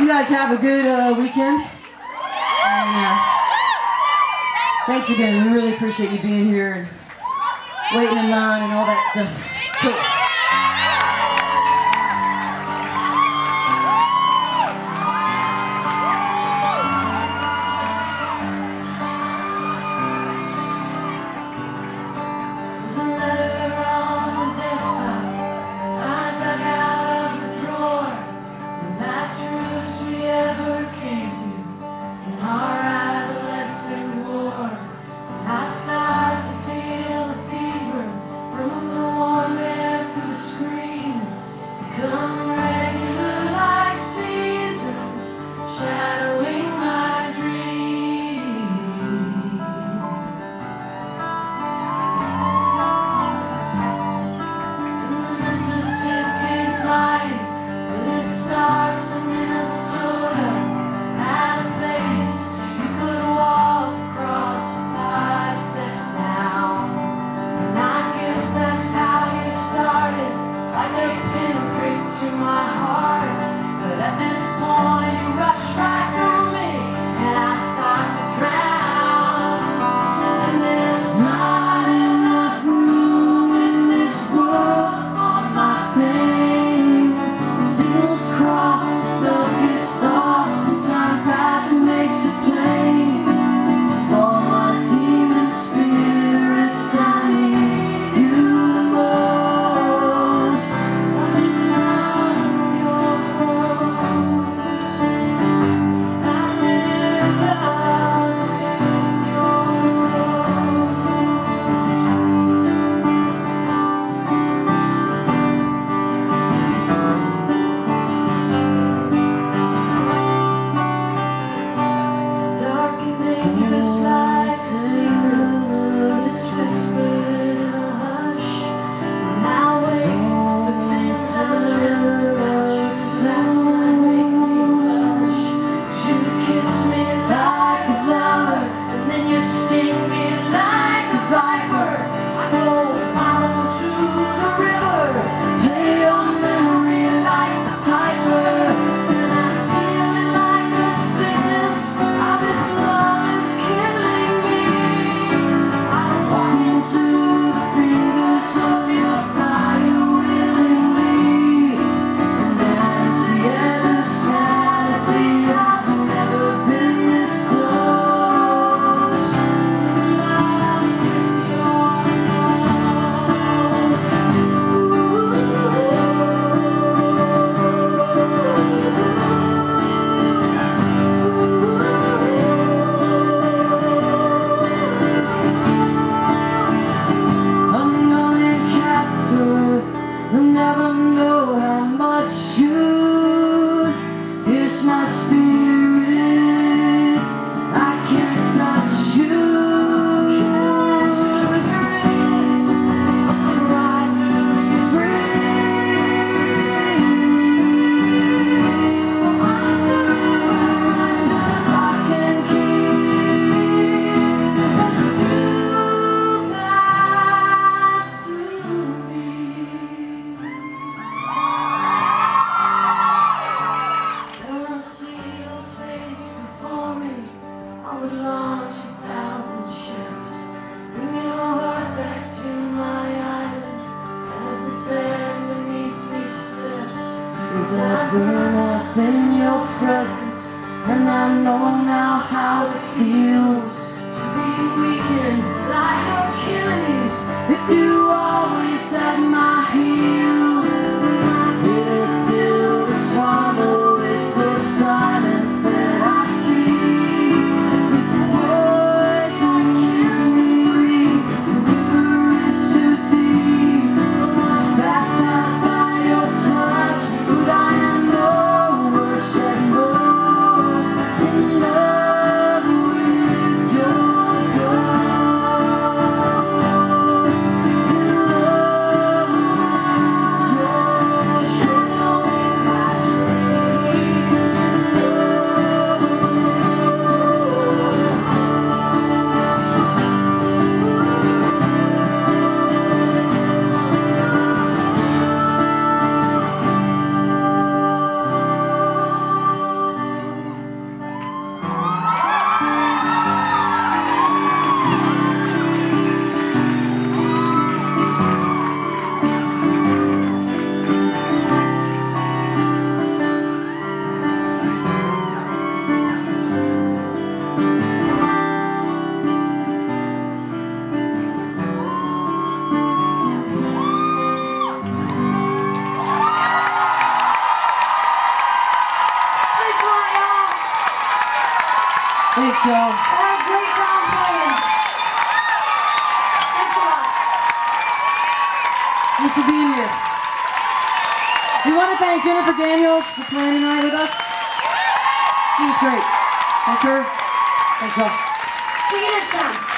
you guys have a good weekend. And thanks again. We really appreciate you being here and waiting in line and all that stuff. Cool. I burn up in your presence, and I know now how it feels to be weakened like Achilles. If you always at my heels, my bitter pill to swallow is the silence that I see. The poison kills me, the river is too deep. I'm baptized by your touch, but I am no worse than those in love with your ghost. In love with Thanks, y'all. Had a great time playing. Thanks a lot. Thanks for being here. We want to thank Jennifer Daniels for playing tonight with us. She was great. Thank her. Thanks, y'all. See you next time.